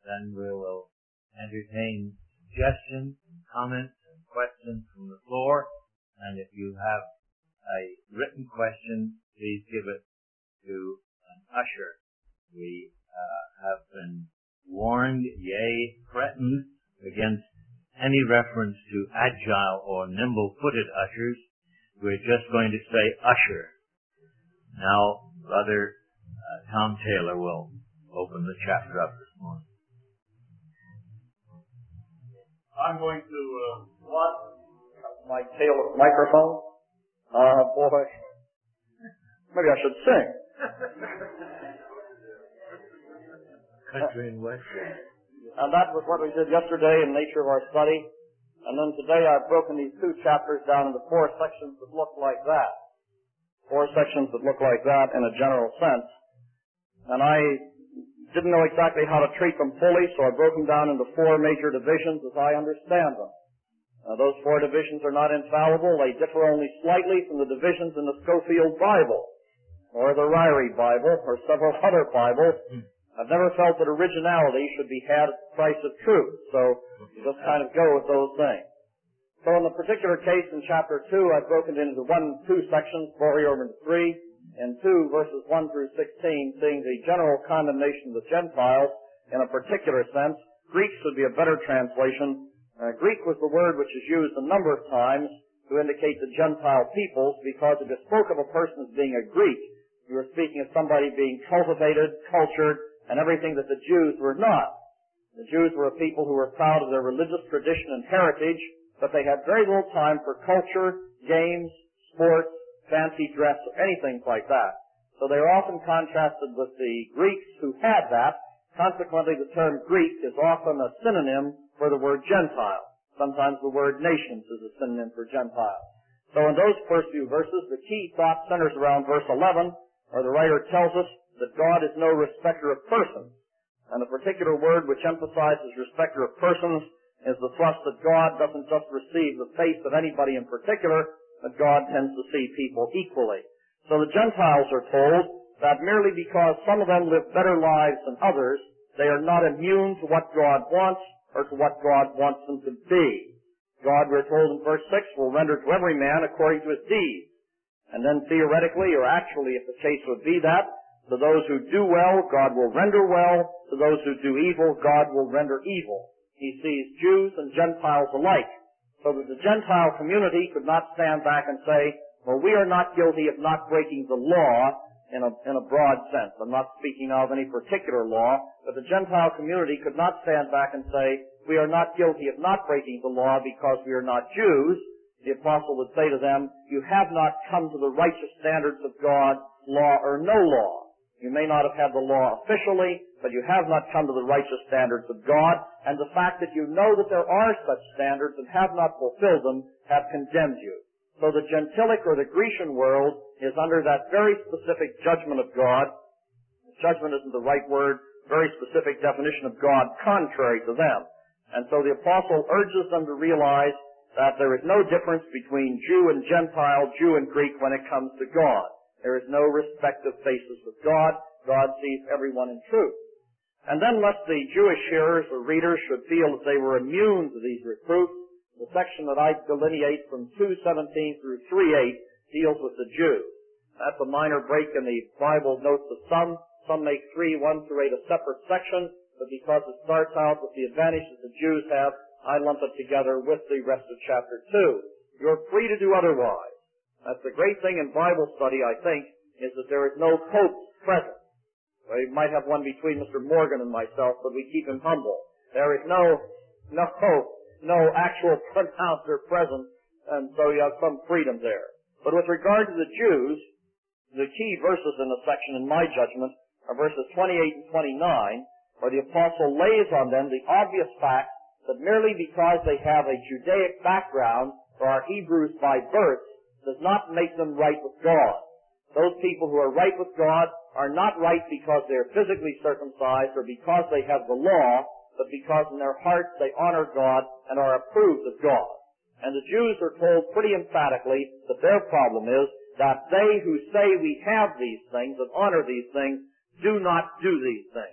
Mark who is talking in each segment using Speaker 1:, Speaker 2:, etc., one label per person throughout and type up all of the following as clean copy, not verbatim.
Speaker 1: then we will entertain suggestions, comments, and questions from the floor. And if you have a written question, please give it to an usher. We have been warned, yea, threatened against any reference to agile or nimble-footed ushers. We're just going to say usher. Now, Brother Tom Taylor will open the chapter up this morning.
Speaker 2: I'm going to watch my tail microphone. Boy, maybe I should sing.
Speaker 1: Country and Western.
Speaker 2: And that was what we did yesterday in the nature of our study. And then today I've broken these two chapters down into four sections that look like that. Four sections that look like that in a general sense. And I didn't know exactly how to treat them fully, so I broke them down into four major divisions as I understand them. Those four divisions are not infallible. They differ only slightly from the divisions in the Scofield Bible, or the Ryrie Bible, or several other Bibles. I've never felt that originality should be had at the price of truth, so you just kind of go with those things. So in the particular case in chapter 2, I've broken it into 2 sections, 4 over 3, and 2 verses 1 through 16, seeing the general condemnation of the Gentiles in a particular sense. Greek would be a better translation. Greek was the word which is used a number of times to indicate the Gentile peoples, because if you spoke of a person as being a Greek, you were speaking of somebody being cultivated, cultured, and everything that the Jews were not. The Jews were a people who were proud of their religious tradition and heritage, but they had very little time for culture, games, sports, fancy dress, or anything like that. So they are often contrasted with the Greeks who had that. Consequently, the term Greek is often a synonym for the word Gentile. Sometimes the word nations is a synonym for Gentile. So in those first few verses, the key thought centers around verse 11, where the writer tells us that God is no respecter of persons. And the particular word which emphasizes respecter of persons is the thrust that God doesn't just receive the faith of anybody in particular, but God tends to see people equally. So the Gentiles are told that merely because some of them live better lives than others, they are not immune to what God wants or to what God wants them to be. God, we're told in verse 6, will render to every man according to his deeds. And then theoretically, or actually if the case would be that, to those who do well, God will render well. To those who do evil, God will render evil. He sees Jews and Gentiles alike. So that the Gentile community could not stand back and say, well, we are not guilty of not breaking the law in a broad sense. I'm not speaking of any particular law, but the Gentile community could not stand back and say, we are not guilty of not breaking the law because we are not Jews. The apostle would say to them, you have not come to the righteous standards of God, law or no law. You may not have had the law officially, but you have not come to the righteous standards of God, and the fact that you know that there are such standards and have not fulfilled them have condemned you. So the Gentilic or the Grecian world is under that very specific judgment of God. Judgment isn't the right word, very specific definition of God contrary to them. And so the apostle urges them to realize that there is no difference between Jew and Gentile, Jew and Greek when it comes to God. There is no respect of faces with God. God sees everyone in truth. And then lest the Jewish hearers or readers should feel that they were immune to these reproofs, the section that I delineate from 2:17 through 3:8 deals with the Jews. That's a minor break in the Bible notes of some. Some make 3:1 through 8 a separate section, but because it starts out with the advantage that the Jews have, I lump it together with the rest of chapter 2. You're free to do otherwise. That's the great thing in Bible study, I think, is that there is no pope present. We might have one between Mr. Morgan and myself, but we keep him humble. There is no actual pronouncer present, and so you have some freedom there. But with regard to the Jews, the key verses in the section, in my judgment, are verses 28 and 29, where the apostle lays on them the obvious fact that merely because they have a Judaic background or are Hebrews by birth does not make them right with God. Those people who are right with God are not right because they are physically circumcised or because they have the law, but because in their hearts they honor God and are approved of God. And the Jews are told pretty emphatically that their problem is that they who say we have these things and honor these things do not do these things.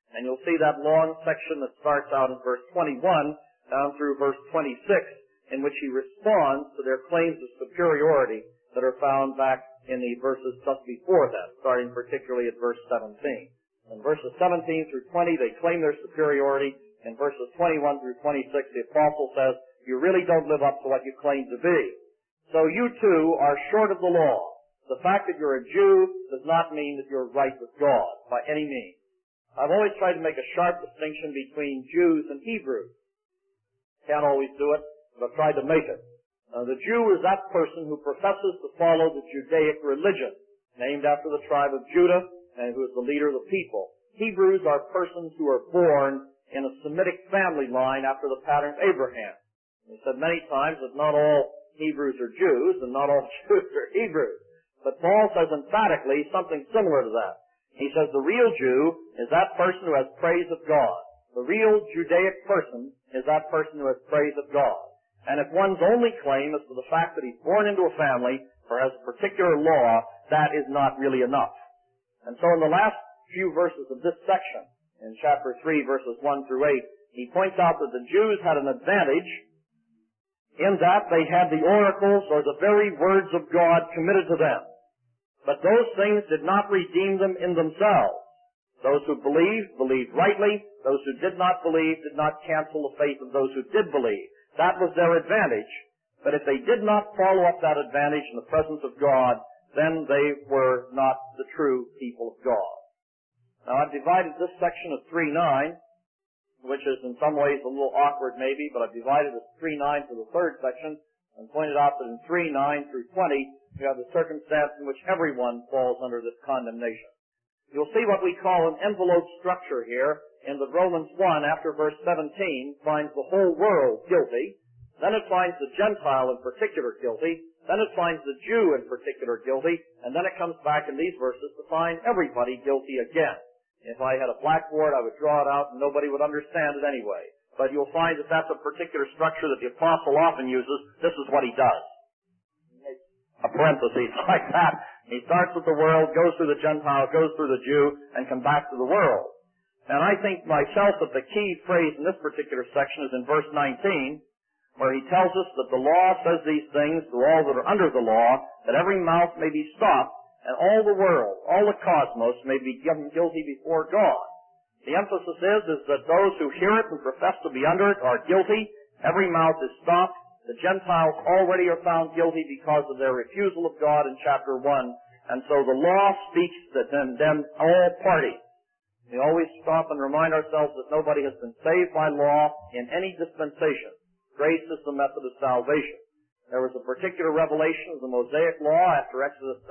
Speaker 2: And you'll see that long section that starts out in verse 21 down through verse 26, in which he responds to their claims of superiority that are found back in the verses just before that, starting particularly at verse 17. In verses 17 through 20, they claim their superiority. In verses 21 through 26, the apostle says, you really don't live up to what you claim to be. So you too are short of the law. The fact that you're a Jew does not mean that you're right with God by any means. I've always tried to make a sharp distinction between Jews and Hebrews. Can't always do it, but I've tried to make it. The Jew is that person who professes to follow the Judaic religion, named after the tribe of Judah, and who is the leader of the people. Hebrews are persons who are born in a Semitic family line after the pattern of Abraham. We said many times that not all Hebrews are Jews, and not all Jews are Hebrews. But Paul says emphatically something similar to that. He says the real Jew is that person who has praise of God. The real Judaic person is that person who has praise of God. And if one's only claim is to the fact that he's born into a family or has a particular law, that is not really enough. And so in the last few verses of this section, in chapter 3, verses 1 through 8, he points out that the Jews had an advantage in that they had the oracles or the very words of God committed to them. But those things did not redeem them in themselves. Those who believed, believed rightly. Those who did not believe did not cancel the faith of those who did believe. That was their advantage. But if they did not follow up that advantage in the presence of God, then they were not the true people of God. Now I've divided this section of 3:9, which is in some ways a little awkward maybe, but I've divided it 3:9 to the third section and pointed out that in 3:9 through 20, we have the circumstance in which everyone falls under this condemnation. You'll see what we call an envelope structure here in that Romans 1 after verse 17 finds the whole world guilty, then it finds the Gentile in particular guilty, then it finds the Jew in particular guilty, and then it comes back in these verses to find everybody guilty again. If I had a blackboard, I would draw it out and nobody would understand it anyway. But you'll find that that's a particular structure that the apostle often uses. This is what he does. A parenthesis like that. He starts with the world, goes through the Gentile, goes through the Jew, and comes back to the world. And I think myself that the key phrase in this particular section is in verse 19, where he tells us that the law says these things to all that are under the law, that every mouth may be stopped, and all the world, all the cosmos may be given guilty before God. The emphasis is that those who hear it and profess to be under it are guilty. Every mouth is stopped. The Gentiles already are found guilty because of their refusal of God in chapter 1. And so the law speaks to them all parties. We always stop and remind ourselves that nobody has been saved by law in any dispensation. Grace is the method of salvation. There was a particular revelation of the Mosaic law after Exodus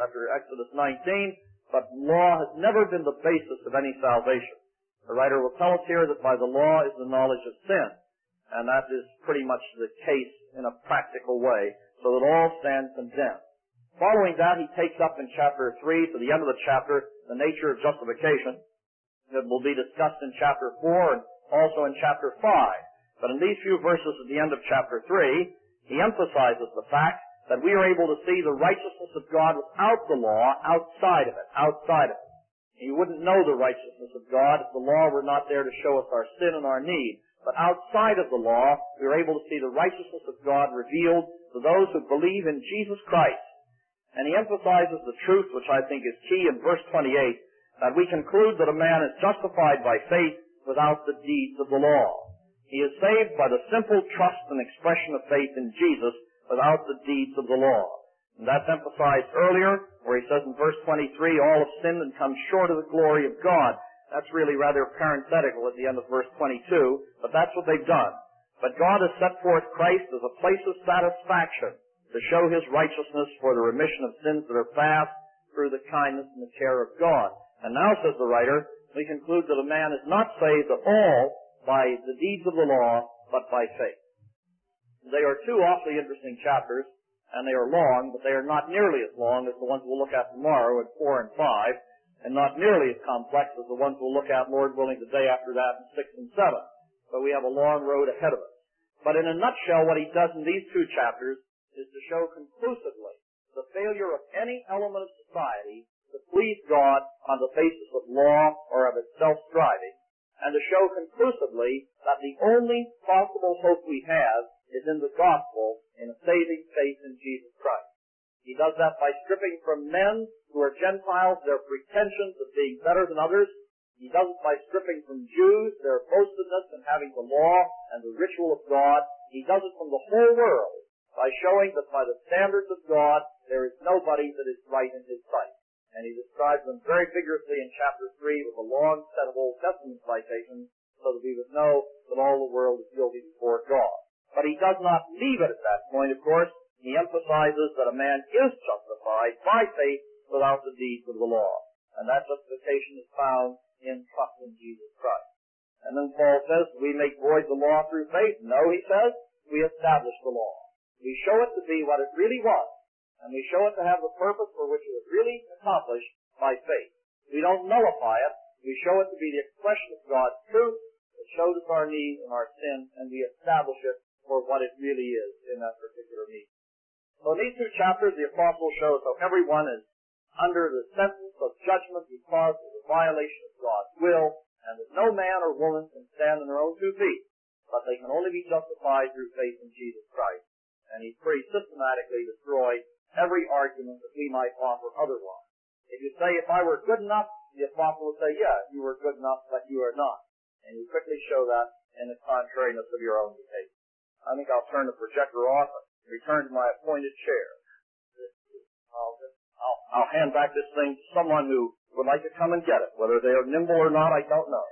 Speaker 2: 19, but law has never been the basis of any salvation. The writer will tell us here that by the law is the knowledge of sin. And that is pretty much the case in a practical way, so that all stand condemned. Following that, he takes up in chapter 3, to the end of the chapter, the nature of justification. It will be discussed in chapter 4 and also in chapter 5. But in these few verses at the end of chapter 3, he emphasizes the fact that we are able to see the righteousness of God without the law, outside of it. You wouldn't know the righteousness of God if the law were not there to show us our sin and our need. But outside of the law, we are able to see the righteousness of God revealed to those who believe in Jesus Christ. And he emphasizes the truth, which I think is key in verse 28, that we conclude that a man is justified by faith without the deeds of the law. He is saved by the simple trust and expression of faith in Jesus without the deeds of the law. And that's emphasized earlier, where he says in verse 23, all have sinned and come short of the glory of God. That's really rather parenthetical at the end of verse 22, but that's what they've done. But God has set forth Christ as a place of satisfaction to show his righteousness for the remission of sins that are past through the kindness and the care of God. And now, says the writer, we conclude that a man is not saved at all by the deeds of the law, but by faith. They are two awfully interesting chapters, and they are long, but they are not nearly as long as the ones we'll look at tomorrow in 4 and 5, and not nearly as complex as the ones we'll look at, Lord willing, the day after that in 6 and 7. So we have a long road ahead of us. But in a nutshell, what he does in these two chapters is to show conclusively the failure of any element of society to please God on the basis of law or of its self-striving, and to show conclusively that the only possible hope we have is in the gospel, in a saving faith in Jesus Christ. He does that by stripping from men who are Gentiles their pretensions of being better than others. He does it by stripping from Jews their boastedness in having the law and the ritual of God. He does it from the whole world by showing that by the standards of God, there is nobody that is right in His sight. And He describes them very vigorously in chapter 3 with a long set of Old Testament citations so that we would know that all the world is guilty before God. But He does not leave it at that point, of course. He emphasizes that a man is justified by faith without the deeds of the law. And that justification is found in trust in Jesus Christ. And then Paul says, we make void the law through faith. No, he says, we establish the law. We show it to be what it really was. And we show it to have the purpose for which it was really accomplished by faith. We don't nullify it. We show it to be the expression of God's truth that shows us our need and our sin, and we establish it for what it really is in that particular need. So in these two chapters, the apostle shows how everyone is under the sentence of judgment because of the violation of God's will, and that no man or woman can stand on their own 2 feet, but they can only be justified through faith in Jesus Christ. And he's pretty systematically destroyed every argument that we might offer otherwise. If you say, if I were good enough, the apostle would say, yeah, you were good enough, but you are not. And you quickly show that in the contrariness of your own behavior. I think I'll turn the projector off and return to my appointed chair. I'll hand back this thing to someone who would like to come and get it. Whether they are nimble or not, I don't know.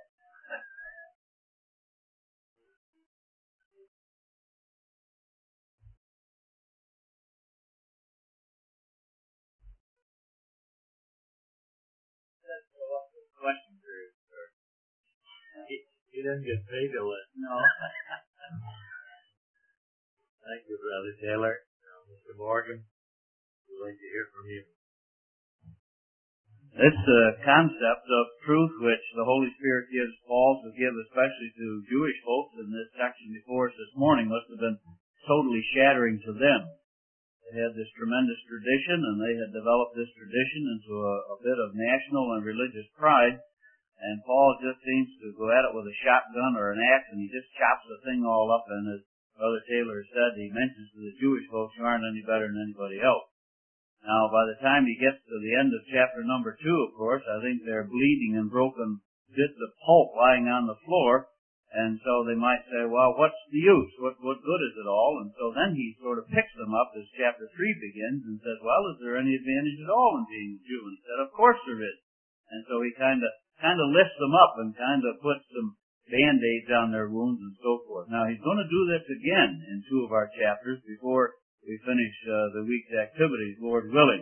Speaker 1: Question period, sir. He didn't get paid to listen. No. Thank you, Brother Taylor. Mr. Morgan, we'd like to hear from you. This concept of truth which the Holy Spirit gives Paul to give especially to Jewish folks in this section before us this morning must have been totally shattering to them. They had this tremendous tradition, and they had developed this tradition into a bit of national and religious pride, and Paul just seems to go at it with a shotgun or an axe, and he just chops the thing all up, and as Brother Taylor said, he mentions to the Jewish folks, you aren't any better than anybody else. Now, by the time he gets to the end of chapter number 2, of course, I think they're bleeding and broken bits of pulp lying on the floor, and so they might say, well, what's the use? What good is it all? And so then he sort of picks them up as chapter 3 begins and says, well, is there any advantage at all in being a Jew? And he said, of course there is. And so he kind of lifts them up and kind of puts some Band-Aids on their wounds and so forth. Now, he's going to do this again in 2 of our chapters before we finish the week's activities, Lord willing.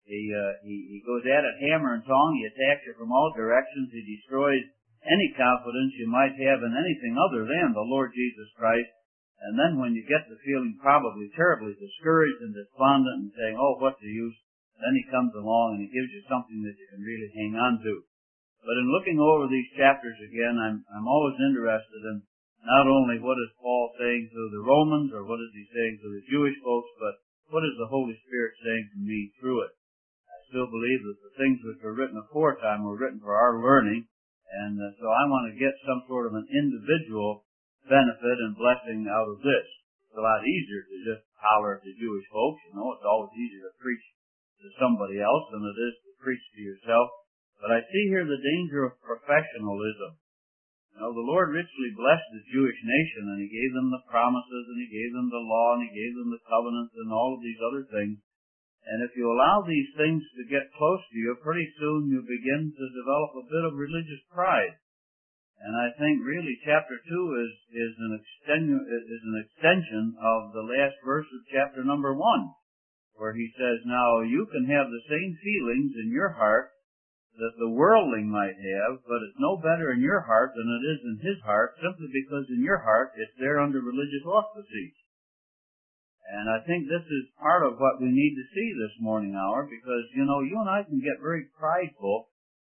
Speaker 1: He goes at it hammer and tong. He attacks you from all directions. He destroys any confidence you might have in anything other than the Lord Jesus Christ. And then when you get to feeling probably terribly discouraged and despondent and saying, oh, what's the use? Then he comes along and he gives you something that you can really hang on to. But in looking over these chapters again, I'm always interested in not only what is Paul saying to the Romans or what is he saying to the Jewish folks, but what is the Holy Spirit saying to me through it. I still believe that the things which were written aforetime were written for our learning, and so I want to get some sort of an individual benefit and blessing out of this. It's a lot easier to just holler at the Jewish folks. You know, it's always easier to preach to somebody else than it is to preach to yourself. But I see here the danger of professionalism. You know, the Lord richly blessed the Jewish nation, and He gave them the promises, and He gave them the law, and He gave them the covenants, and all of these other things. And if you allow these things to get close to you, pretty soon you begin to develop a bit of religious pride. And I think really chapter 2 is an extension of the last verse of chapter number 1, where he says, now you can have the same feelings in your heart that the worldling might have, but it's no better in your heart than it is in his heart, simply because in your heart it's there under religious auspices. And I think this is part of what we need to see this morning hour, because, you know, you and I can get very prideful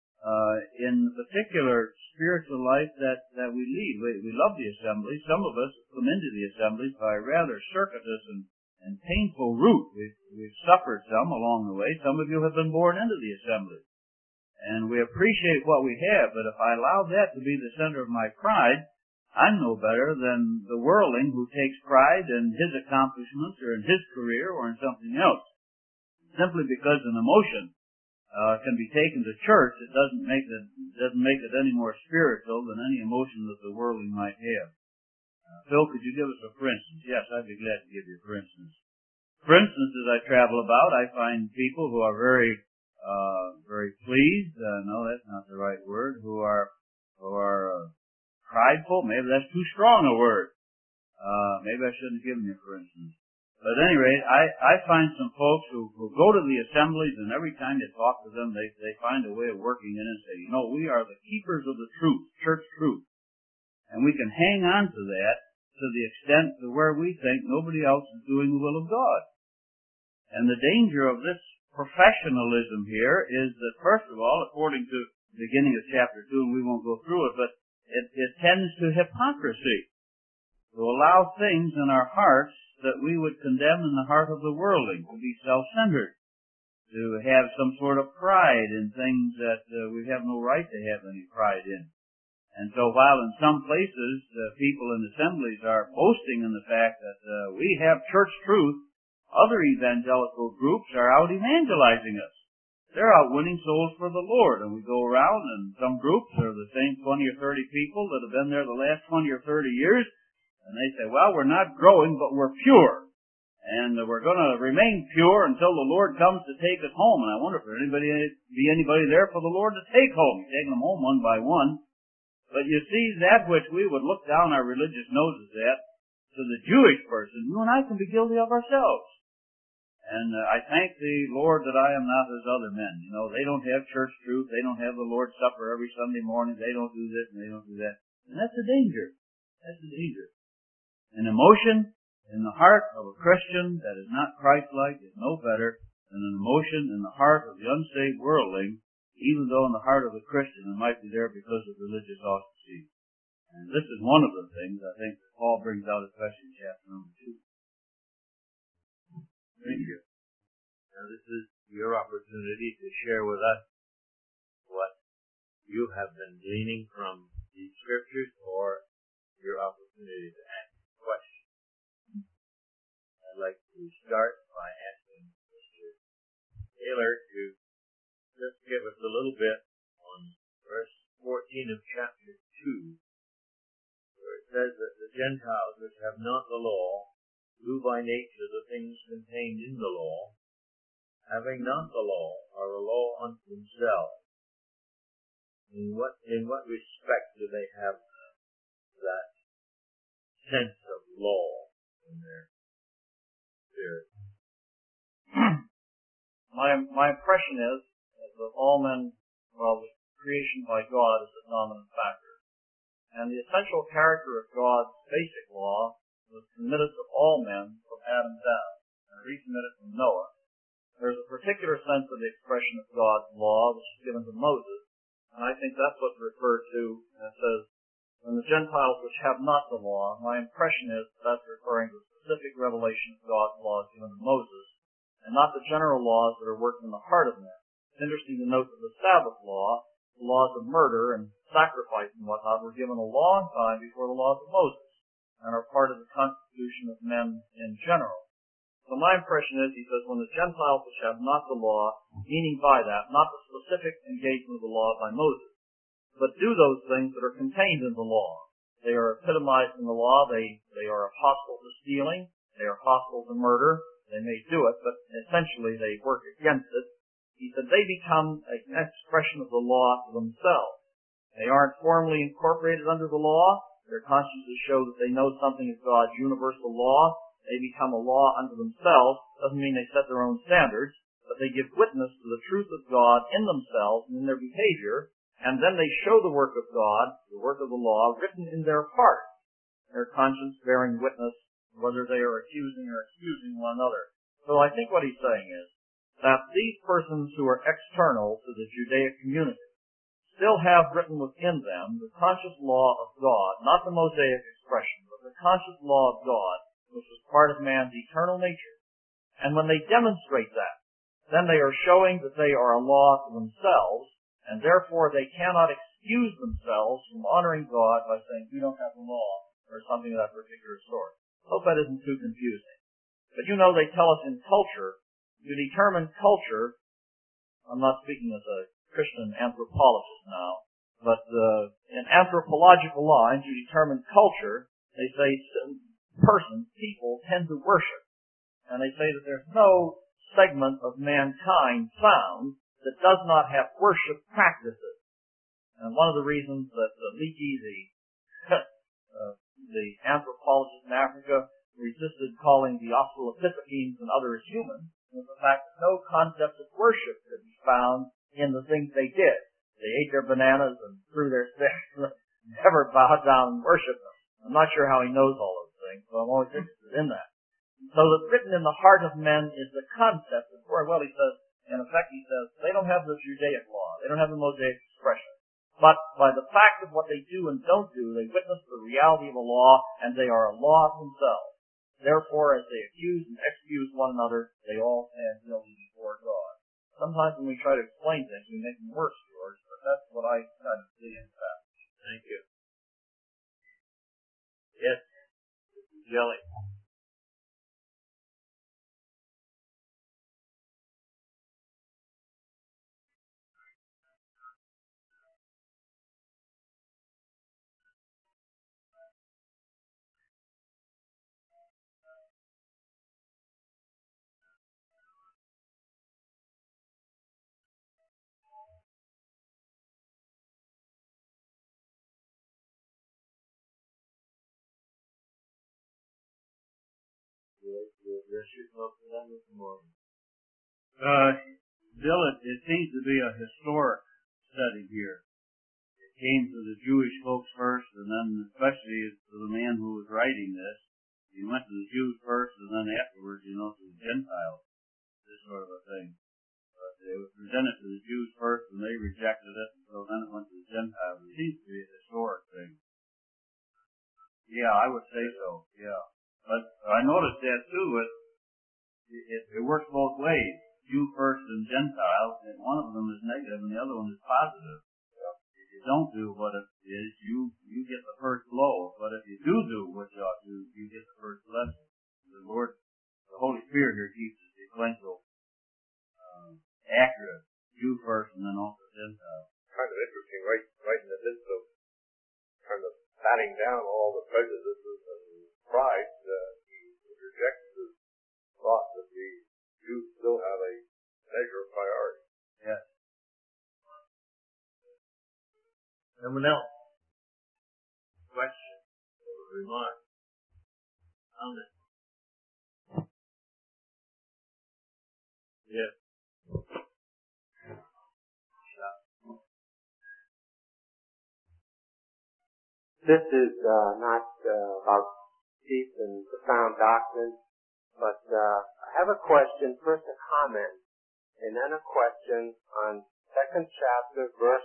Speaker 1: in the particular spiritual life that we lead. We love the assembly. Some of us come into the assemblies by a rather circuitous and painful route. We've suffered some along the way. Some of you have been born into the assembly.
Speaker 3: And we appreciate what we have, but if I allow that to be the center of my pride, I'm no better than the worldling who takes pride in his accomplishments or in his career or in something else. Simply because an emotion can be taken to church, it doesn't make it any more spiritual than any emotion that the worldling might have. Phil, could you give us a for instance? Yes, I'd be glad to give you a for instance. For instance, as I travel about, I find people who are very pleased. No, that's not the right word. Who are prideful. Maybe that's too strong a word. Maybe I shouldn't have given you for instance. But at any rate, I find some folks who go to the assemblies, and every time you talk to them, they find a way of working in and say, we are the keepers of the truth, church truth. And we can hang on to that to the extent to where we think nobody else is doing the will of God. And the danger of this professionalism here is that, first of all, according to the beginning of chapter 2, and we won't go through it, but it tends to hypocrisy, to allow things in our hearts that we would condemn in the heart of the worldling, to be self-centered, to have some sort of pride in things that we have no right to have any pride in. And so while in some places people in assemblies are boasting in the fact that we have church truth, other evangelical groups are out evangelizing us. They're out winning souls for the Lord. And we go around, and some groups are the same 20 or 30 people that have been there the last 20 or 30 years, and they say, well, we're not growing, but we're pure. And we're going to remain pure until the Lord comes to take us home. And I wonder if there'd be anybody there for the Lord to take home. He's taking them home one by one. But you see, that which we would look down our religious noses at, to the Jewish person, you and I can be guilty of ourselves. And I thank the Lord that I am not as other men. They don't have church truth. They don't have the Lord's Supper every Sunday morning. They don't do this and they don't do that. And that's the danger. That's the danger. An emotion in the heart of a Christian that is not Christ-like is no better than an emotion in the heart of the unsaved worldling, even though in the heart of the Christian it might be there because of religious ostracism. And this is one of the things I think that Paul brings out, especially in chapter number 2.
Speaker 1: Thank you. Now this is your opportunity to share with us what you have been gleaning from these scriptures, or your opportunity to ask questions. I'd like to start by asking Mr. Taylor to just give us a little bit on verse 14 of chapter 2, where it says that the Gentiles which have not the law do by nature the things contained in the law, having not the law, are a law unto themselves. In what respect do they have that sense of law in their spirit?
Speaker 2: My impression is that all men, the creation by God is a dominant factor. And the essential character of God's basic law was committed to all men from Adam down, and recommitted from Noah. There's a particular sense of the expression of God's law which is given to Moses, and I think that's what's referred to, and it says, when the Gentiles which have not the law, my impression is that's referring to a specific revelation of God's laws given to Moses, and not the general laws that are working in the heart of men. It's interesting to note that the Sabbath law, the laws of murder and sacrifice and whatnot, were given a long time before the laws of Moses, and are part of the constitution of men in general. So my impression is, he says, when the Gentiles which have not the law, meaning by that, not the specific engagement of the law by Moses, but do those things that are contained in the law. They are epitomized in the law. They are hostile to stealing. They are hostile to murder. They may do it, but essentially they work against it. He said they become an expression of the law to themselves. They aren't formally incorporated under the law. Their consciences show that they know something of God's universal law. They become a law unto themselves. Doesn't mean they set their own standards, but they give witness to the truth of God in themselves and in their behavior, and then they show the work of God, the work of the law, written in their heart, their conscience bearing witness whether they are accusing or excusing one another. So I think what he's saying is that these persons who are external to the Judaic community still have written within them the conscious law of God, not the Mosaic expression, but the conscious law of God, which is part of man's eternal nature. And when they demonstrate that, then they are showing that they are a law to themselves, And therefore they cannot excuse themselves from honoring God by saying, we don't have the law, or something of that particular sort. Hope that isn't too confusing. But you know, they tell us in culture, to determine culture, I'm not speaking as a Christian anthropologist now, but in anthropological lines, you determine culture, they say persons, people, tend to worship. And they say that there's no segment of mankind found that does not have worship practices. And one of the reasons that Leakey, the anthropologist in Africa, resisted calling the Australopithecines and others human was the fact that no concept of worship could be found in the things they did. They ate their bananas and threw their sticks, never bowed down and worshipped them. I'm not sure how he knows all those things, but I'm always interested in that. So that written in the heart of men is the concept of word. Well, he says, in effect, he says, they don't have the Judaic law. They don't have the Mosaic expression. But by the fact of what they do and don't do, they witness the reality of a law, and they are a law themselves. Therefore, as they accuse and excuse one another, they all stand guilty before God. Sometimes when we try to explain things, we make them worse, George, but that's what I kind of see in that.
Speaker 1: Thank you. Yes, Jelly.
Speaker 3: Bill, it seems to be a historic study here. It came to the Jewish folks first, and then especially to the man who was writing this. He went to the Jews first, and then afterwards, to the Gentiles. This sort of a thing. But it was presented to the Jews first, and they rejected it, and so then it went to the Gentiles. It seems to be a historic thing. Yeah, I would say so, yeah. But I noticed that too, it works both ways. Jew first and Gentile, and one of them is negative and the other one is positive. If you don't do what it is, you get the first blow. But if you do what you ought to, you get the first blessing. The Holy Spirit here keeps it sequential, accurate. Jew first and then also Gentile.
Speaker 4: Kind of interesting, right in the midst of kind of batting down all the prejudices and pride, he rejects the thought that the Jews still have a measure of priority.
Speaker 1: Yes. Someone else? Question or remark? Comment? Yes.
Speaker 5: This is not about deep and profound doctrine, but I have a question, first a comment, and then a question on 2nd chapter, verse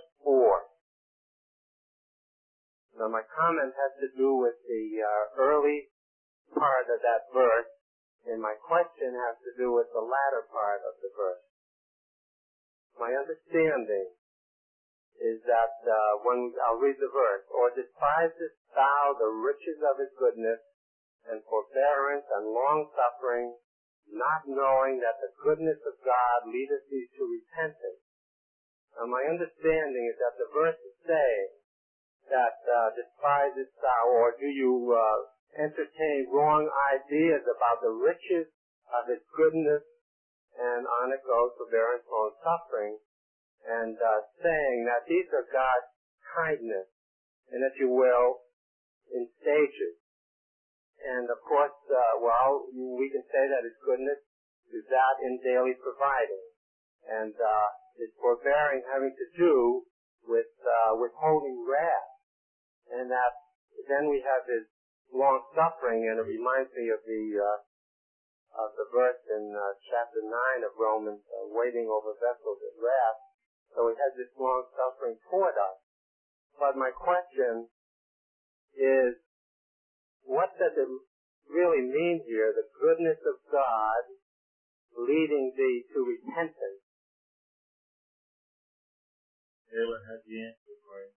Speaker 5: 4. Now my comment has to do with the early part of that verse, and my question has to do with the latter part of the verse. My understanding is that I'll read the verse, or despisest thou the riches of his goodness and forbearance and long-suffering, not knowing that the goodness of God leadeth thee to repentance. Now my understanding is that the verse is saying that despisest thou, or do you entertain wrong ideas about the riches of his goodness, and on it goes forbearance, long-suffering, and saying that these are God's kindness, and if you will, in stages. And of course, we can say that his goodness is that in daily providing, and his forbearing having to do with withholding wrath, and that then we have his long suffering, and it reminds me of the verse in chapter 9 of Romans, waiting over vessels at wrath. So he has this long suffering toward us. But my question is, what does it really mean here, the goodness of God leading thee to repentance?
Speaker 1: Taylor has the answer for you.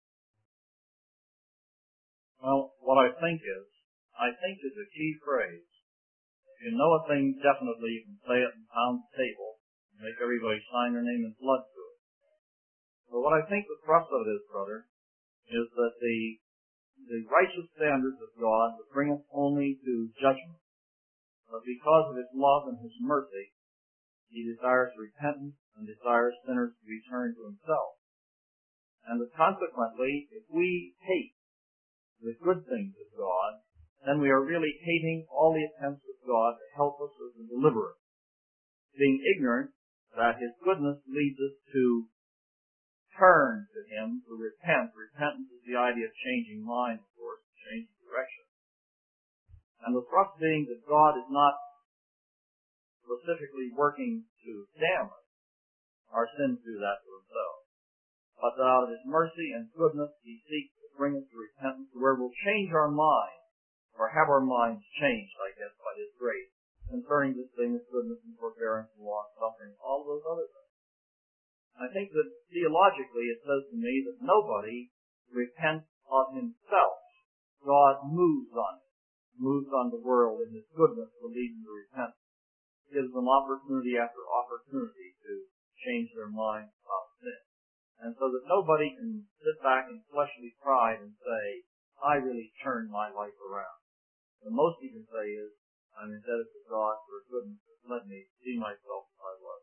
Speaker 3: Well, what I think is a key phrase. If you know a thing definitely, you can say it and pound the table and make everybody sign their name in blood to it. But what I think the thrust of it is, brother, is that the righteous standards of God would bring us only to judgment. But because of His love and His mercy, He desires repentance and desires sinners to return to Himself. And that consequently, if we hate the good things of God, then we are really hating all the attempts of God to help us as a deliverer, being ignorant that His goodness leads us to turn to Him, to repent. Repentance is the idea of changing mind, of course, changing direction. And the thrust being that God is not specifically working to damn us, our sins do that to themselves, but that out of His mercy and goodness He seeks to bring us to repentance where we'll change our mind, or have our minds changed, I guess, by His grace, concerning this thing of goodness and forbearance and long suffering, all those other things. I think that theologically it says to me that nobody repents of himself. God moves on the world in His goodness to lead them to repentance. Gives them opportunity after opportunity to change their mind about sin. And so that nobody can sit back in fleshly pride and say, I really turned my life around. The most he can say is, I'm indebted to God for His goodness that let me see myself as I was.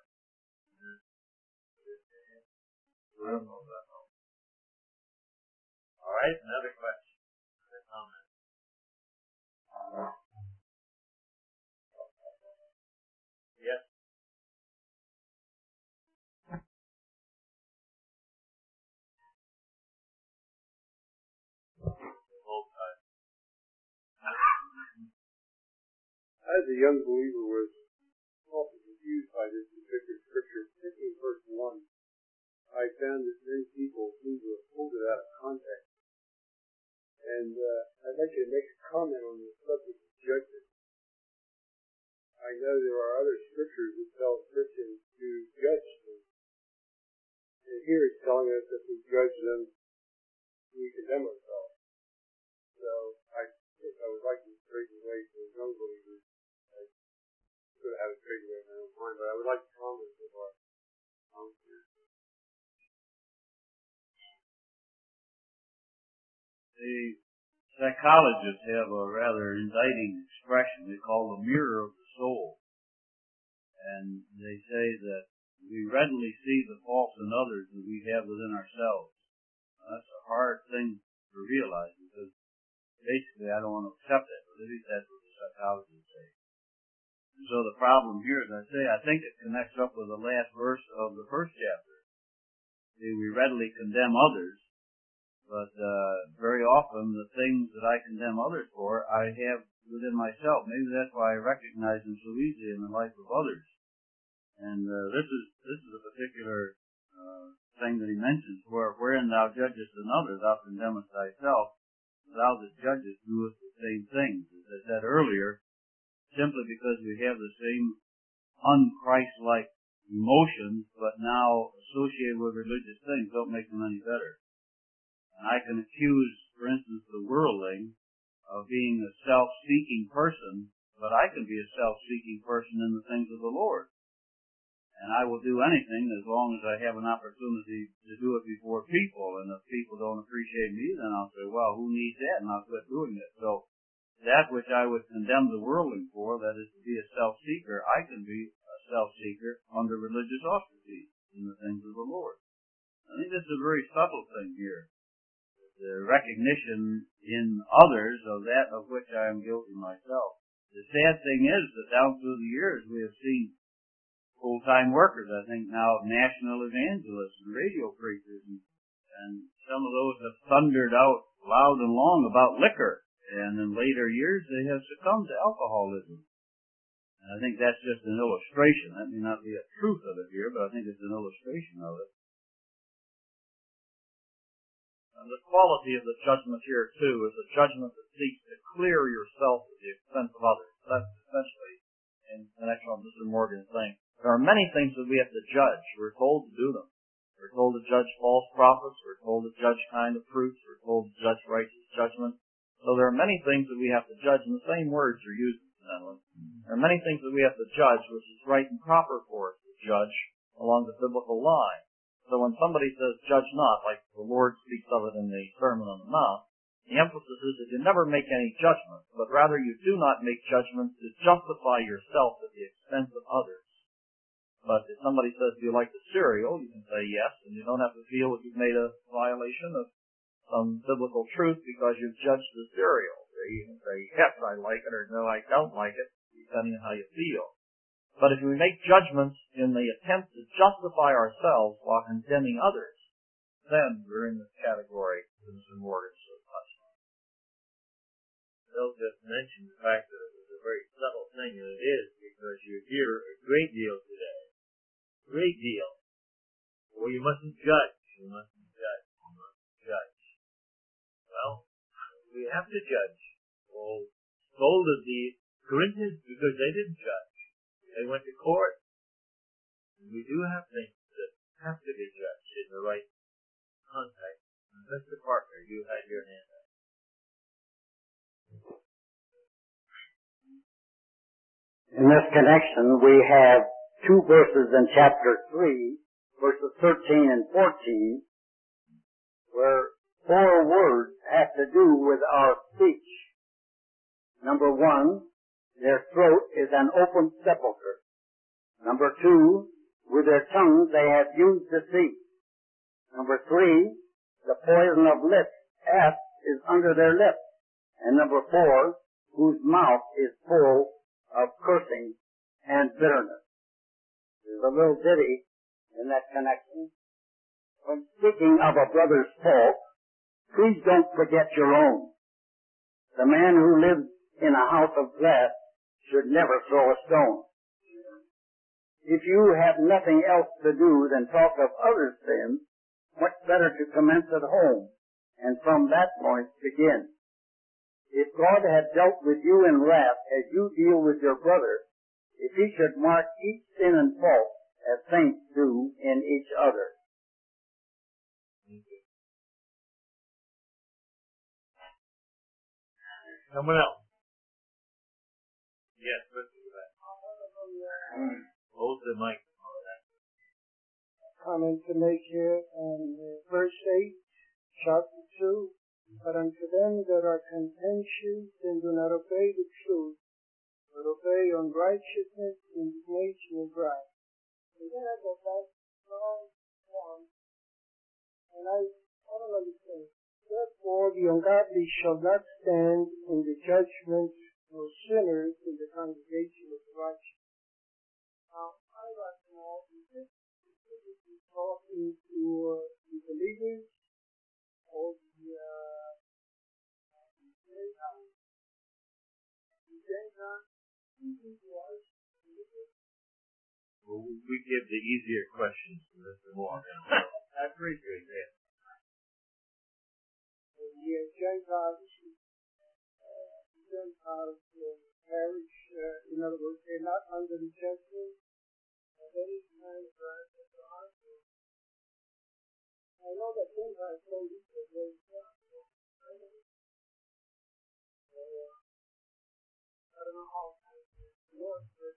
Speaker 3: I don't know that.
Speaker 1: All right, another question. Another comment. Yes.
Speaker 6: As a young believer was often confused by this particular scripture, particularly verse 1, I found that many people seem to have pulled it out of context. And I'd like to make a comment on the subject of judgment. I know there are other scriptures that tell Christians to judge them. And here it's telling us that we judge them, we condemn ourselves. So I think I would like to straighten away for young believers. I could have it straightened away in my own mind, but I would like to comment with our commentators.
Speaker 3: The psychologists have a rather indicting expression they call the mirror of the soul. And they say that we readily see the faults in others that we have within ourselves. That's a hard thing to realize because basically I don't want to accept it, but at least that's what the psychologists say. And so the problem here, as I say, I think it connects up with the last verse of the first chapter. See, we readily condemn others, but very often the things that I condemn others for, I have within myself. Maybe that's why I recognize them so easily in the life of others. And this is a particular thing that he mentions, wherein thou judgest another, thou condemnest thyself. Thou that judgest doest the same things. As I said earlier, simply because we have the same un-Christ-like emotions, but now associated with religious things, don't make them any better. And I can accuse, for instance, the worldling of being a self-seeking person, but I can be a self-seeking person in the things of the Lord. And I will do anything as long as I have an opportunity to do it before people. And if people don't appreciate me, then I'll say, well, who needs that? And I'll quit doing it. So that which I would condemn the worldling for, that is to be a self-seeker, I can be a self-seeker under religious auspices in the things of the Lord. I think this is a very subtle thing here. The recognition in others of that of which I am guilty myself. The sad thing is that down through the years we have seen full-time workers, I think now national evangelists and radio preachers, and some of those have thundered out loud and long about liquor, and in later years they have succumbed to alcoholism. And I think that's just an illustration. That may not be a truth of it here, but I think it's an illustration of it. And the quality of the judgment here, too, is a judgment that seeks to clear yourself at the expense of others. That's essentially in connection with Mr. Morgan's saying. There are many things that we have to judge. We're told to do them.
Speaker 2: We're told to judge false prophets. We're told to judge kind of fruits. We're told to judge righteous judgment. So there are many things that we have to judge, and the same words are used incidentally. There are many things that we have to judge, which is right and proper for us to judge along the biblical line. So when somebody says, judge not, like the Lord speaks of it in the Sermon on the Mount, the emphasis is that you never make any judgments, but rather you do not make judgments to justify yourself at the expense of others. But if somebody says, do you like the cereal? You can say yes, and you don't have to feel that you've made a violation of some biblical truth because you've judged the cereal. You can say, yes, I like it, or no, I don't like it, depending on how you feel. But if we make judgments in the attempt to justify ourselves while condemning others, then we're in this category that Mr. Morgan so touched on.
Speaker 1: Bill just mentioned the fact that it was a very subtle thing, and it is, because you hear a great deal today. Great deal. Well, you mustn't judge. You mustn't judge. You mustn't judge. Well, we have to judge. Paul scolded the Corinthians because they didn't judge. They went to court. And we do have things that have to be judged in the right context. And Mr. Parker, you had your hand up.
Speaker 7: In this connection, we have two verses in chapter 3, verses 13 and 14, where 4 words have to do with our speech. Number 1, their throat is an open sepulchre. Number 2, with their tongues they have used deceit. Number 3, the poison of lips, is under their lips. And number 4, whose mouth is full of cursing and bitterness. There's a little ditty in that connection. When speaking of a brother's fault, please don't forget your own. The man who lives in a house of glass should never throw a stone. If you have nothing else to do than talk of others' sins, much better to commence at home, and from that point begin. If God had dealt with you in wrath as you deal with your brother, if he should mark each sin and fault as saints do in each other.
Speaker 1: Someone else? Yes, let's do that. Hold the mic.
Speaker 8: Comment to make here on verse 8, chapter 2. But unto them that are contentious and do not obey the truth, but obey unrighteousness, indignation and wrath. And then I go back to Psalm 1, and I don't understand. Therefore the ungodly shall not stand in the judgment, nor sinners in the congregation of the righteous. Now, I'd like to know, is this specifically talking to the believers, or the
Speaker 1: Well, we give the easier questions to Mr. Morgan. I appreciate that.
Speaker 8: The Gentiles perish, in other words, they're not under the judgment of any kind of I know that Gentiles don't eat the way I don't know how it works, but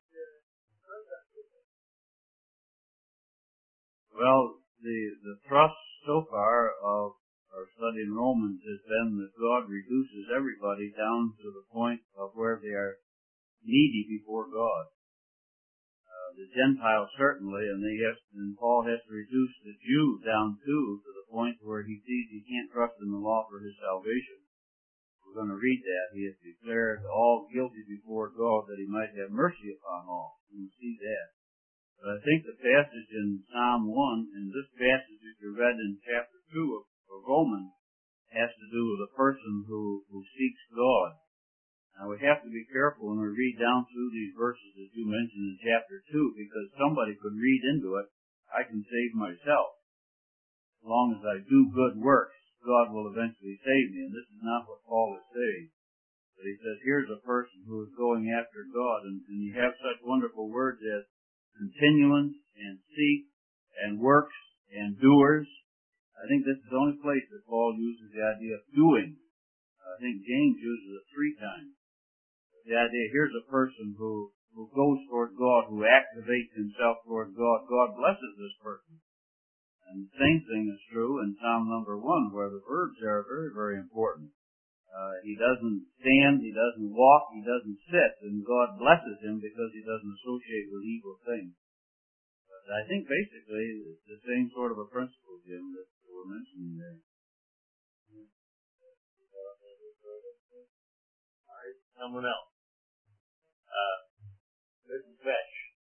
Speaker 3: well, the thrust so far of our study in Romans has been that God reduces everybody down to the point of where they are needy before God. The Gentiles certainly, and Paul has to reduce the Jew down to the point where he sees he can't trust in the law for his salvation. We're going to read that. He has declared all guilty before God that he might have mercy upon all. We see that. But I think the passage in Psalm 1 and this passage that you read in chapter 2 of Romans has to do with a person who seeks God. Now we have to be careful when we read down through these verses that you mentioned in chapter 2, because somebody could read into it, I can save myself. As long as I do good works, God will eventually save me, and this is not what Paul is saying. But he says, here's a person who is going after God, and you have such wonderful words as continuance and seek and works and doers. I think this is the only place that Paul uses the idea of doing. I think James uses it 3 times. The idea, here's a person who goes toward God, who activates himself toward God. God blesses this person. And the same thing is true in Psalm number 1, where the verbs there are very, very important. He doesn't stand, he doesn't walk, he doesn't sit, and God blesses him because he doesn't associate with evil things. But I think basically it's the same sort of a principle, Jim, that we're mentioning there.
Speaker 1: All right, someone else. Mrs. Vetch.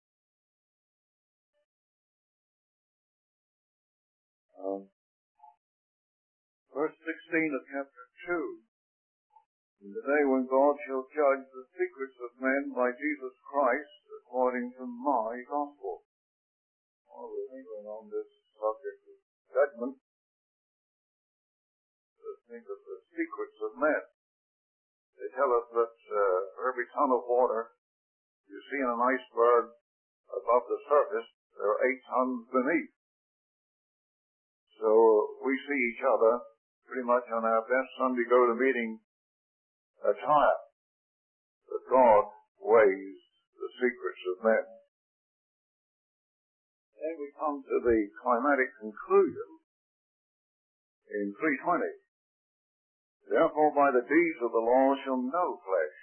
Speaker 9: Verse 16 of chapter 2. In the day when God shall judge the secrets of men by Jesus Christ according to my gospel. While we're thinking on this subject of judgment, let's think of the secrets of men. They tell us that for every ton of water you see in an iceberg above the surface, there are 8 tons beneath. So we see each other pretty much on our best Sunday go-to-meeting attire. But God weighs the secrets of men. Then we come to the climatic conclusion in 3:20. Therefore by the deeds of the law shall no flesh,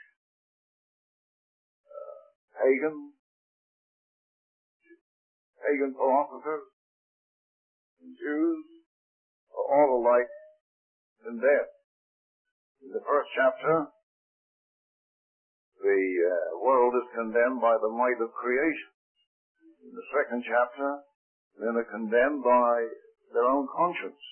Speaker 9: pagan philosophers, and Jews are all alike condemned. In the first chapter, the world is condemned by the might of creation. In the second chapter, men are condemned by their own conscience.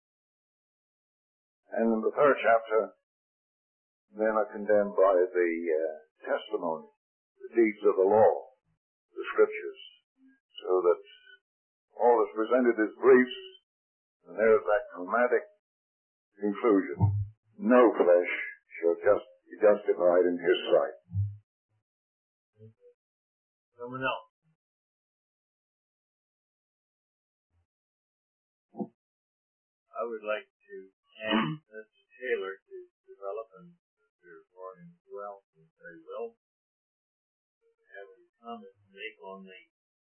Speaker 9: And in the third chapter, men are condemned by the testimony, the deeds of the law, the scriptures. So that all is presented as briefs, and there is that dramatic conclusion. No flesh shall be justified in his sight.
Speaker 1: Someone else. I would like to ask Mr. Taylor to develop, and Mr. Morgan as well, if they will, have a comment to make on the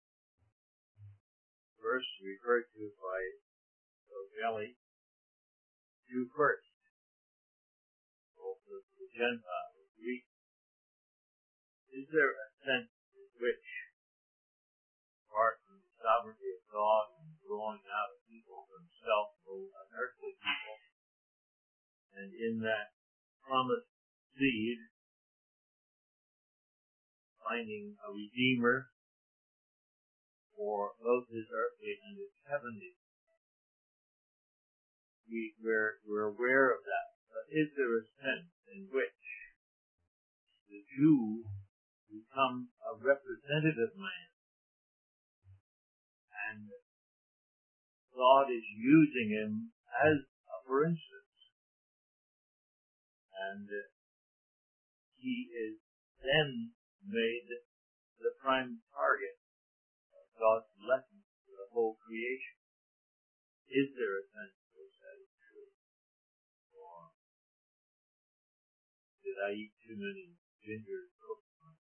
Speaker 1: verse referred to by O'Gelly, Jew first, both of the Gentiles, Greek. Is there a sense in which, apart from the sovereignty of God and drawing out of people himself, both an earthly people, and in that promised seed, finding a redeemer for both his earthly and his heavenly? We're aware of that. But is there a sense in which the Jew becomes a representative man, and God is using him as a for instance, and he is then made the prime target of God's blessing to the whole creation? Is there a sense in which that is true? Or did I eat too many ginger cookies?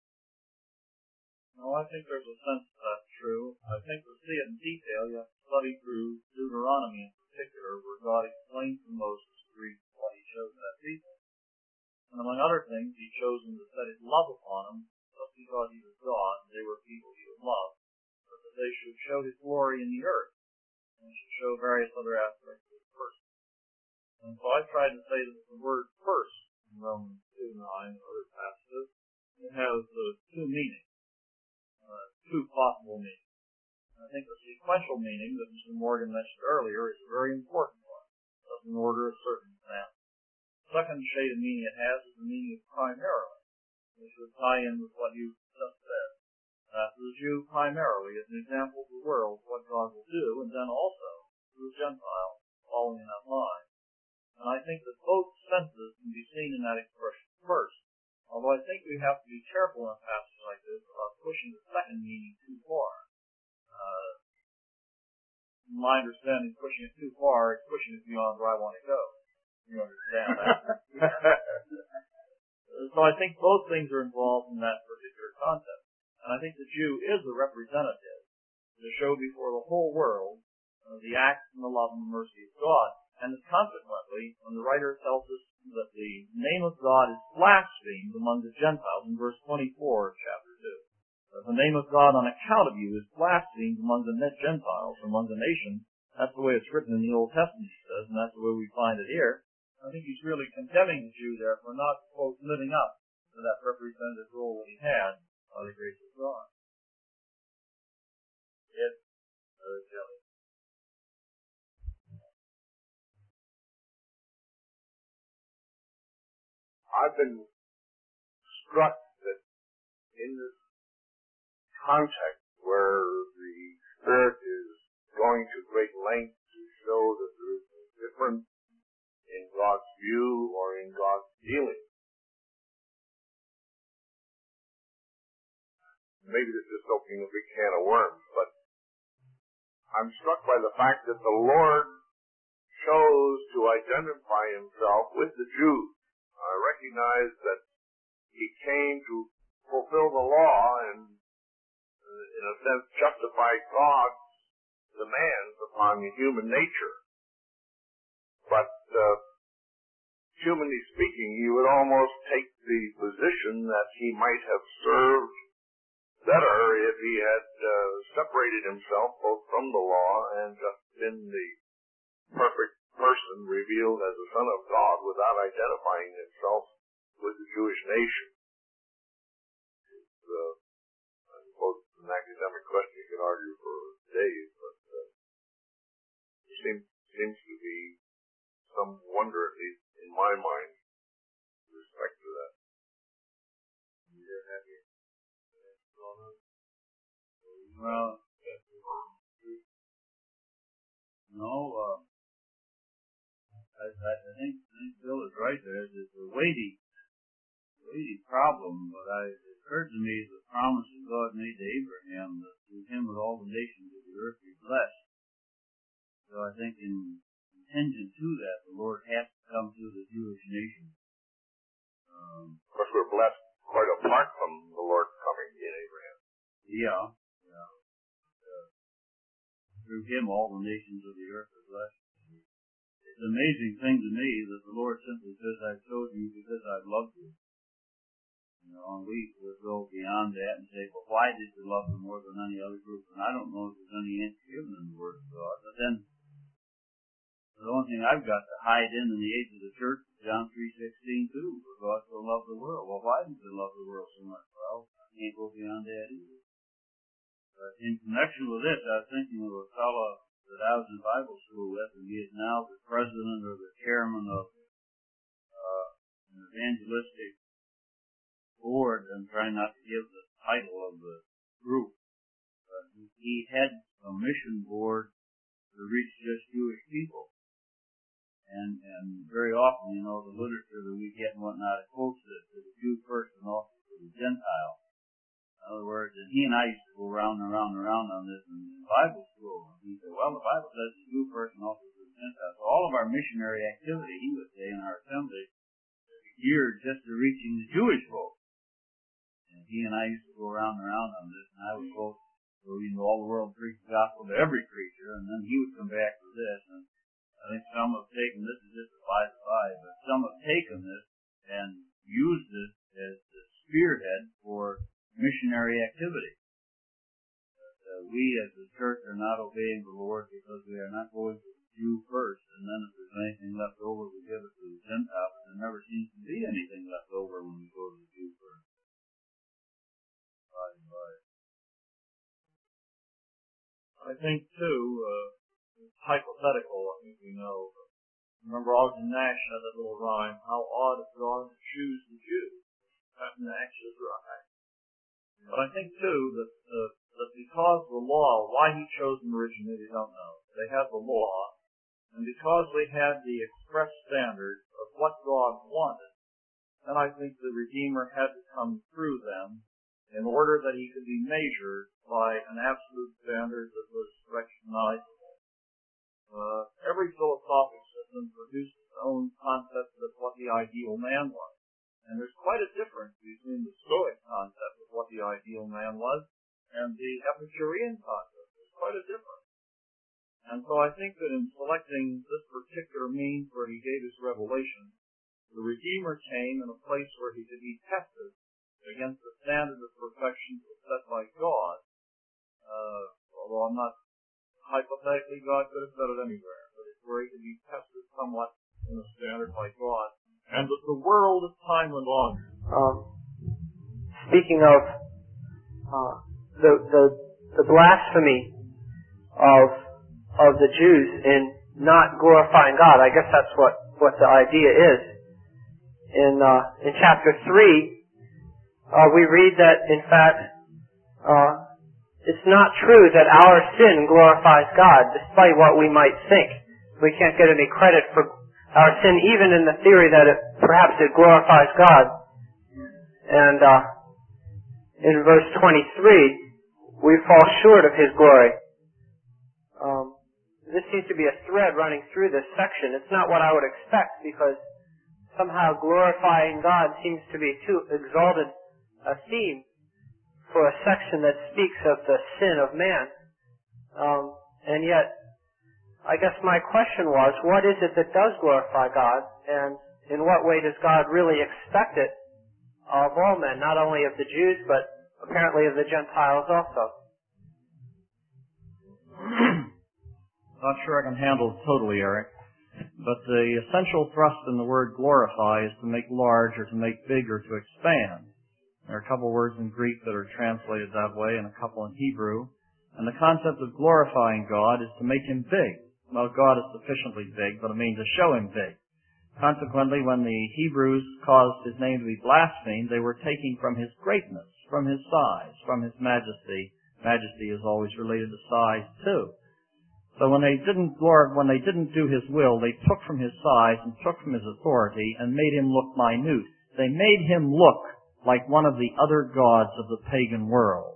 Speaker 2: No, I think there's a sense that's true. I think to see it in detail, you have to study through Deuteronomy in particular, where God explains to Moses the reason why he chose that people. And among other things, he chose them to set his love upon them, just because he was God, and they were people he would love, but that they should show his glory in the earth, and should show various other aspects of his person. And so I tried to say that the word first in Romans 2:9 and other passages, it has two meanings. Two possible meanings. I think the sequential meaning that Mr. Morgan mentioned earlier is a very important one, just in order of circumstance. The second shade of meaning it has is the meaning of primarily, which would tie in with what you just said. To the Jew primarily is an example of the world, what God will do, and then also to the Gentile, following in that line. And I think that both senses can be seen in that expression first. Although I think we have to be careful in a passage like this about pushing the second meaning too far.
Speaker 10: my understanding, pushing it too far, it's pushing it beyond where I want to go. You understand that? So I think both things are involved in that particular concept. And I think the Jew is the representative to show before the whole world the acts and the love and the mercy of God. And consequently, when the writer tells us that the name of God is blasphemed among the Gentiles in verse 24 of chapter 2, that the name of God on account of you is blasphemed among the Gentiles, among the nations, that's the way it's written in the Old Testament, he says, and that's the way we find it here. I think he's really condemning the Jew there for not, quote, living up to that representative role that he had by the grace of God. Yes, Kelly.
Speaker 4: I've been struck that in this context where the Spirit is going to great lengths to show that there is no difference in God's view or in God's dealing. Maybe this is opening a big can of worms, but I'm struck by the fact that the Lord chose to identify himself with the Jews. I recognize that he came to fulfill the law and, in a sense, justify God's demands upon human nature. But humanly speaking, you would almost take the position that he might have served better if he had separated himself both from the law and just been the perfect person revealed as the Son of God without identifying himself with the Jewish nation. I suppose it's an academic question you can argue for days, but there seems to be some wonder, at least in my mind, with respect to that.
Speaker 3: Well, no, I think Bill is right there. It's a weighty problem, but it occurred to me the promise that God made to Abraham that through him would all the nations of the earth be blessed. So I think in contingent to that, the Lord has to come through the Jewish nation.
Speaker 4: Of course, we're blessed quite apart from the Lord coming in Abraham.
Speaker 3: Yeah. Through him, all the nations of the earth are blessed. It's an amazing thing to me that the Lord simply says, I've chosen you because I've loved you. You know, and we would go beyond that and say, well, why did you love them more than any other group? And I don't know if there's any answer given in the Word of God. But then, the only thing I've got to hide in the age of the church is John 3:16 too. For God so loved the world. Well, why did he love the world so much? Well, I can't go beyond that either. But in connection with this, I was thinking of a fellow that I was in Bible school with, and he is now the president or the chairman of an evangelistic board. I'm trying not to give the title of the group. But he heads a mission board to reach just Jewish people. And very often, you know, the literature that we get and whatnot, it quotes the Jew first and also to the Gentile. In other words, and he and I used to go around and around and around on this in Bible school. And he said, well, the Bible says the Jew first and also to the Gentile. So all of our missionary activity, he would say, in our assembly, is geared just to reaching the Jewish folk. And he and I used to go around and around on this, and I would go, so, you know, all the world preach the gospel to every creature, and then he would come back with this, and I think some have taken this is just a 5-5, but some have taken this and used it as the spearhead for missionary activity. But, we as the church are not obeying the Lord because we are not going to the Jew first, and then if there's anything left over, we give it to the Gentile. But there never seems to be anything left over when we go to the Jew first.
Speaker 10: I think too, hypothetical, I think we know. Remember Ogden Nash had that little rhyme, how odd of God to choose the Jew. That Nash is right. But I think too that because the law, why he chose them originally, we don't know. They had the law, and because they had the express standard of what God wanted, then I think the Redeemer had to come through them in order that he could be measured by an absolute standard that was recognizable. every philosophic system produced its own concept of what the ideal man was. And there's quite a difference between the Stoic concept of what the ideal man was and the Epicurean concept. There's quite a difference. And so I think that in selecting this particular means where he gave his revelation, the Redeemer came in a place where he could be tested against the standard of perfection set by God. Although I'm not hypothetically, God could have said it anywhere, but it's where he could be tested somewhat in the standard by God. And that the world as time went on.
Speaker 5: Speaking of the blasphemy of the Jews in not glorifying God, I guess that's what the idea is. In chapter 3, we read that in fact it's not true that our sin glorifies God, despite what we might think. We can't get any credit for our sin, even in the theory that perhaps it glorifies God. And in verse 23, we fall short of His glory. This seems to be a thread running through this section. It's not what I would expect, because somehow glorifying God seems to be too exalted a theme for a section that speaks of the sin of man. And yet, I guess my question was, what is it that does glorify God, and in what way does God really expect it of all men, not only of the Jews, but apparently of the Gentiles also?
Speaker 10: Not sure I can handle it totally, Eric. But the essential thrust in the word glorify is to make large or to make big or to expand. There are a couple words in Greek that are translated that way and a couple in Hebrew. And the concept of glorifying God is to make Him big. Well, God is sufficiently big, but it means to show Him big. Consequently, when the Hebrews caused His name to be blasphemed, they were taking from His greatness, from His size, from His majesty. Majesty is always related to size, too. So when they didn't do His will, they took from His size and took from His authority and made Him look minute. They made Him look like one of the other gods of the pagan world.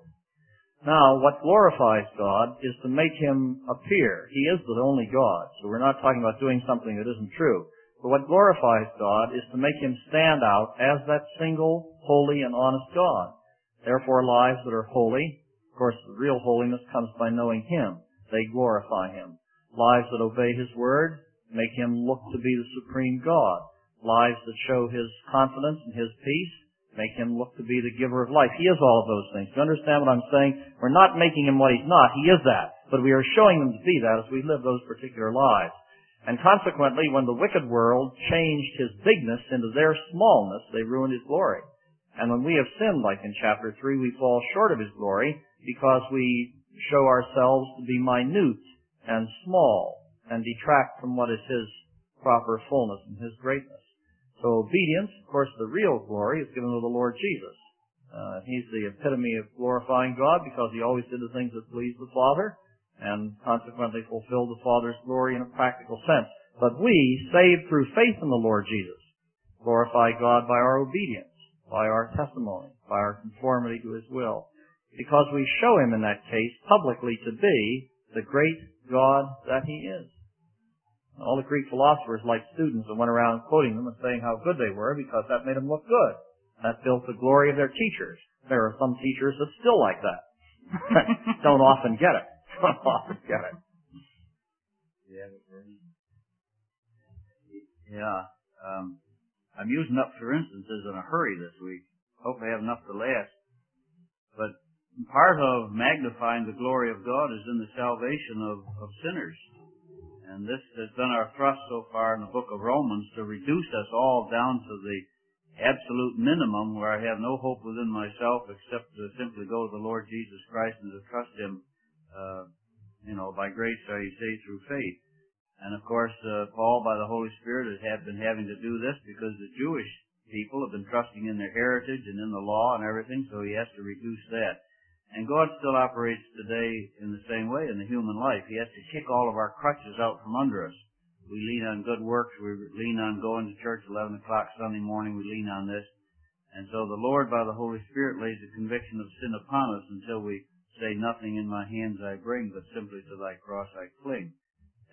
Speaker 10: Now, what glorifies God is to make Him appear. He is the only God, so we're not talking about doing something that isn't true. But what glorifies God is to make Him stand out as that single, holy, and honest God. Therefore, lives that are holy, of course, the real holiness comes by knowing Him. They glorify Him. Lives that obey His word make Him look to be the supreme God. Lives that show His confidence and His peace make Him look to be the giver of life. He is all of those things. Do you understand what I'm saying? We're not making Him what He's not. He is that. But we are showing Him to be that as we live those particular lives. And consequently, when the wicked world changed His bigness into their smallness, they ruined His glory. And when we have sinned, like in chapter 3, we fall short of His glory because we show ourselves to be minute and small and detract from what is His proper fullness and His greatness. So obedience, of course, the real glory is given to the Lord Jesus. He's the epitome of glorifying God because He always did the things that pleased the Father and consequently fulfilled the Father's glory in a practical sense. But we, saved through faith in the Lord Jesus, glorify God by our obedience, by our testimony, by our conformity to His will, because we show Him in that case publicly to be the great God that He is. All the Greek philosophers liked students and went around quoting them and saying how good they were because that made them look good. That built the glory of their teachers. There are some teachers that still like that. Don't often get it. Don't often get it.
Speaker 3: Yeah. I'm using up for instances in a hurry this week. Hope I have enough to last. But part of magnifying the glory of God is in the salvation of sinners. And this has been our thrust so far in the book of Romans, to reduce us all down to the absolute minimum where I have no hope within myself except to simply go to the Lord Jesus Christ and to trust Him, by grace are you saved through faith. And of course, Paul, by the Holy Spirit, has been having to do this because the Jewish people have been trusting in their heritage and in the law and everything, so he has to reduce that. And God still operates today in the same way in the human life. He has to kick all of our crutches out from under us. We lean on good works. We lean on going to church 11 o'clock Sunday morning. We lean on this. And so the Lord, by the Holy Spirit, lays a conviction of sin upon us until we say, nothing in my hands I bring, but simply to thy cross I cling.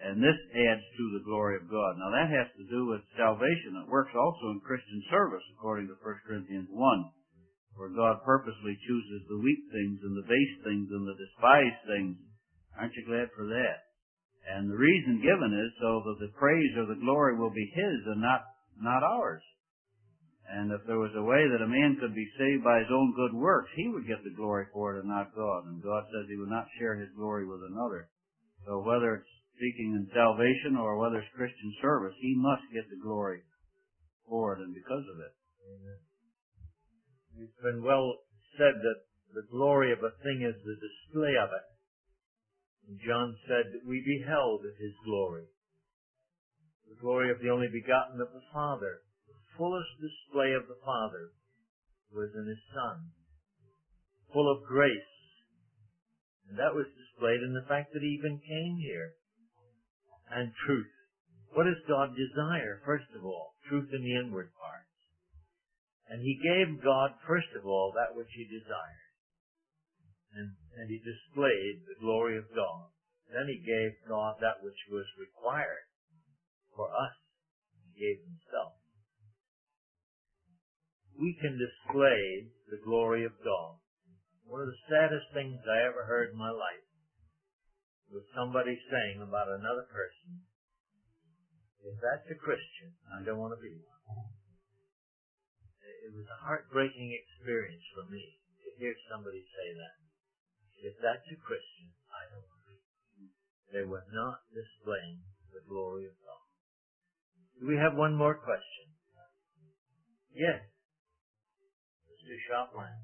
Speaker 3: And this adds to the glory of God. Now that has to do with salvation. It works also in Christian service, according to 1 Corinthians 1, where God purposely chooses the weak things and the base things and the despised things. Aren't you glad for that? And the reason given is so that the praise or the glory will be His and not ours. And if there was a way that a man could be saved by his own good works, he would get the glory for it and not God. And God says He would not share His glory with another. So whether it's speaking in salvation or whether it's Christian service, He must get the glory for it and because of it.
Speaker 1: Amen. It's been well said that the glory of a thing is the display of it. And John said that we beheld His glory. The glory of the only begotten of the Father. The fullest display of the Father was in His Son. Full of grace. And that was displayed in the fact that He even came here. And truth. What does God desire, first of all? Truth in the inward parts. And He gave God, first of all, that which He desired. And He displayed the glory of God. Then He gave God that which was required for us. He gave Himself. We can display the glory of God. One of the saddest things I ever heard in my life was somebody saying about another person, if that's a Christian, I don't want to be one. It was a heartbreaking experience for me to hear somebody say that. If that's a Christian, I don't want to be one. They were not displaying the glory of God. Do we have one more question? Yes. Mr. Shopland.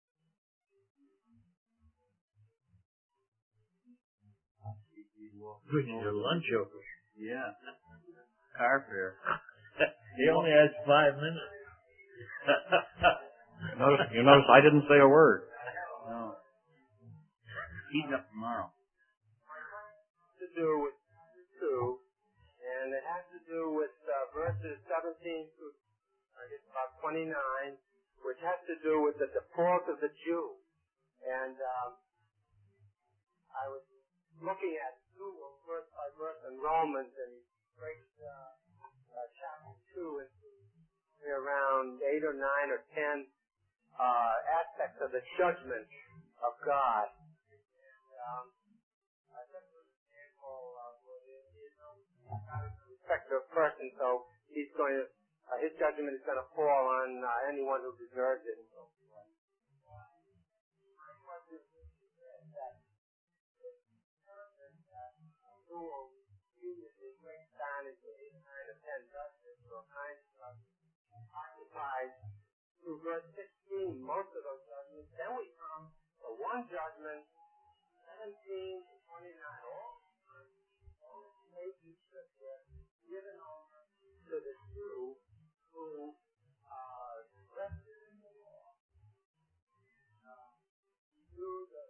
Speaker 1: Bring your lunch over.
Speaker 3: Yeah. Carfare.
Speaker 1: He only has 5 minutes.
Speaker 2: You notice I didn't say a word.
Speaker 3: No. He's up tomorrow.
Speaker 5: To do with 2, and it has to do with verses 17 through I guess about 29, which has to do with the default of the Jew. And I was looking at 2 verse by verse in Romans, and he breaks chapter 2 into around 8 or 9 or 10 aspects of the judgment of God. And I took an example where God is a respecter of person, so He's going to His judgment is going to fall on anyone who deserves it. And so forth. My question is that rule usually breaks down into 8, 9, or 10 judgments or 9 judgments. Occupies through verse 16 most of those judgments. Then we come to one judgment, 17 to 29. All pages scripture given over to the Jew who rested in the law. Through the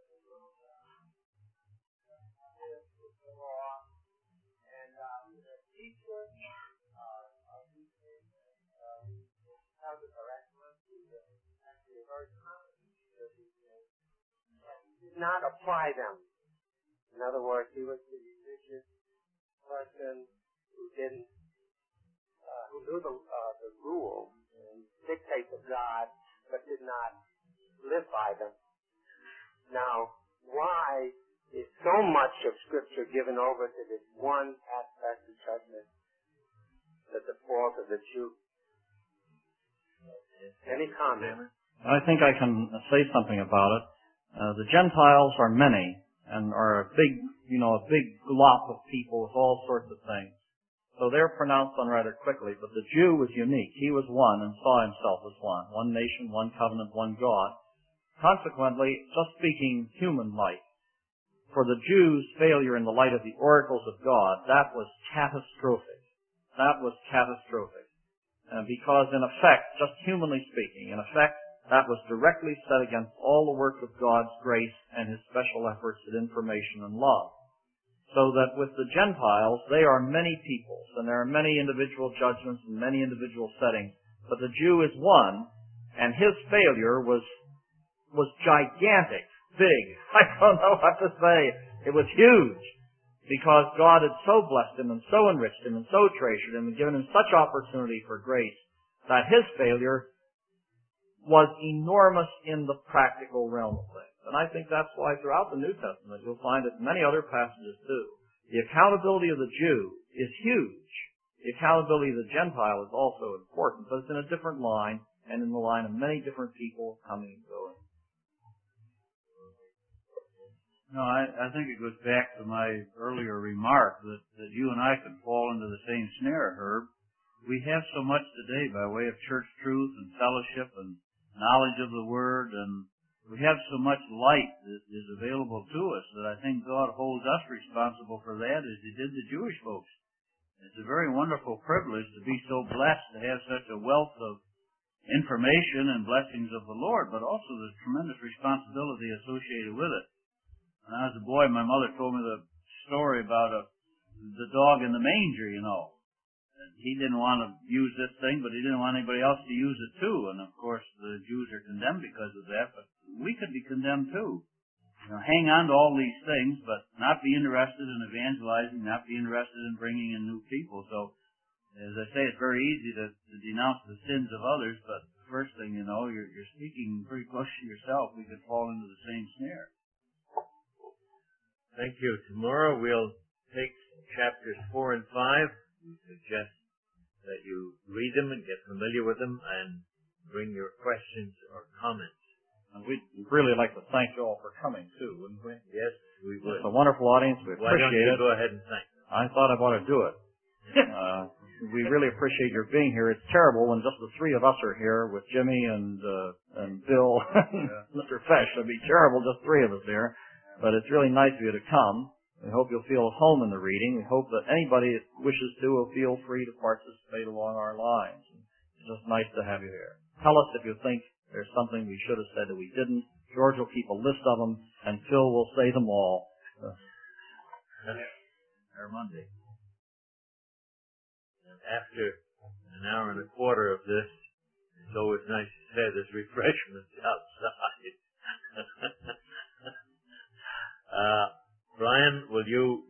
Speaker 5: law, and the teacher of these things has the correct one. Actually, very common teacher of these things. He did not apply them. In other words, he was the religious person who didn't, who knew the rules and dictates of God, but did not live by them. Now, why is so much of Scripture given over to this one aspect of judgment, the default of the Jew? Any comment?
Speaker 2: I think I can say something about it. The Gentiles are many and are a big glop of people with all sorts of things. So they're pronounced on rather quickly, but the Jew was unique. He was one and saw himself as one. One nation, one covenant, one God. Consequently, just speaking human-like, for the Jews' failure in the light of the oracles of God, that was catastrophic. That was catastrophic. Because in effect, just humanly speaking, in effect, that was directly set against all the work of God's grace and His special efforts at information and love. So that with the Gentiles, they are many peoples, and there are many individual judgments and many individual settings, but the Jew is one, and his failure was gigantic, big. I don't know what to say. It was huge.
Speaker 10: because God had so blessed him and so enriched him and so treasured him and given him such opportunity for grace that his failure was enormous in the practical realm of things. And I think that's why throughout the New Testament you'll find it in many other passages too. The accountability of the Jew is huge. The accountability of the Gentile is also important, but it's in a different line and in the line of many different people coming and going.
Speaker 3: No, I think it goes back to my earlier remark that you and I could fall into the same snare, Herb. We have so much today by way of church truth and fellowship and knowledge of the Word, and we have so much light that is available to us that I think God holds us responsible for that as He did the Jewish folks. It's a very wonderful privilege to be so blessed to have such a wealth of information and blessings of the Lord, but also the tremendous responsibility associated with it. When I was a boy, my mother told me the story about the dog in the manger, you know. He didn't want to use this thing, but he didn't want anybody else to use it too. And of course, the Jews are condemned because of that, but we could be condemned too. You know, hang on to all these things, but not be interested in evangelizing, not be interested in bringing in new people. So, as I say, it's very easy to denounce the sins of others, but the first thing you know, you're speaking pretty close to yourself. We could fall into the same snare.
Speaker 1: Thank you. Tomorrow we'll take chapters 4 and 5. We suggest that you read them and get familiar with them and bring your questions or comments.
Speaker 10: And we'd really like to thank you all for coming too, wouldn't we?
Speaker 1: Yes, we would.
Speaker 10: It's a wonderful audience. We
Speaker 1: Why don't
Speaker 10: appreciate
Speaker 1: you
Speaker 10: it.
Speaker 1: go ahead and thank them?
Speaker 10: I thought I ought to do it. We really appreciate your being here. It's terrible when just the three of us are here with Jimmy and Bill and Mr. Fesh. It'd be terrible just three of us here. But it's really nice of you to come. We hope you'll feel at home in the reading. We hope that anybody that wishes to will feel free to participate along our lines. It's just nice to have you here. Tell us if you think there's something we should have said that we didn't. George will keep a list of them, and Phil will say them all.
Speaker 1: Or Monday. And after an hour and a quarter of this, it's always nice to say there's refreshments outside. Brian, will you